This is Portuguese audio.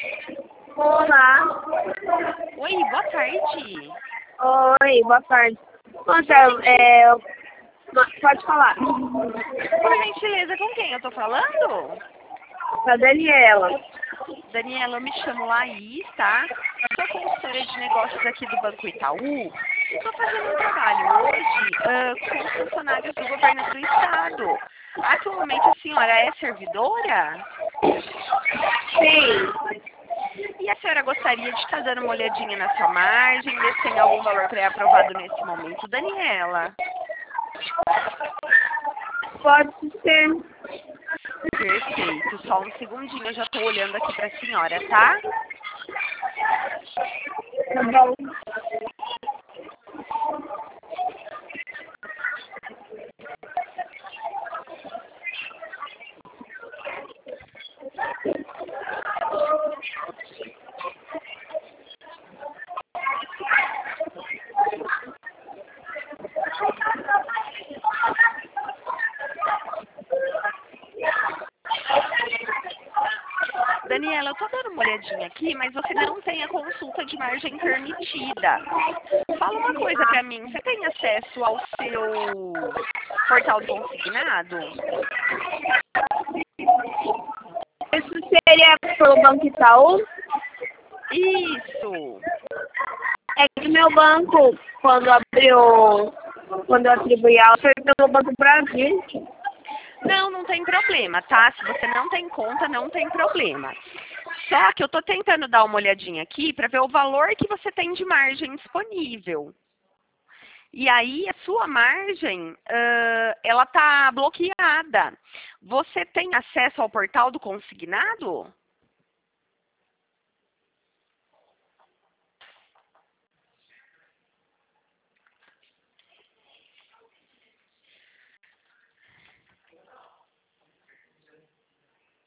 Olá. Oi, boa tarde. Oi, boa tarde. Nossa, pode falar. Por gentileza, com quem eu tô falando? A Daniela. Daniela, eu me chamo Laís, tá? Sou consultora de negócios aqui do Banco Itaú e estou fazendo um trabalho hoje com funcionários do governo do estado. Atualmente a senhora é servidora? Sim. E a senhora gostaria de estar dando uma olhadinha na sua margem, ver se tem algum valor pré-aprovado nesse momento, Daniela? Pode ser. Perfeito, só um segundinho, eu já estou olhando aqui para a senhora, tá? Tá bom. Daniela, eu tô dando uma olhadinha aqui, mas você não tem a consulta de margem permitida. Fala uma coisa pra mim, você tem acesso ao seu portal do consignado? Isso seria pelo Banco Itaú? Isso! É que meu banco, quando eu atribuí a aula, foi pelo Banco Brasil. Não, não tem problema, tá? Se você não tem conta, não tem problema. Só que eu tô tentando dar uma olhadinha aqui para ver o valor que você tem de margem disponível. E aí a sua margem, ela tá bloqueada. Você tem acesso ao portal do consignado?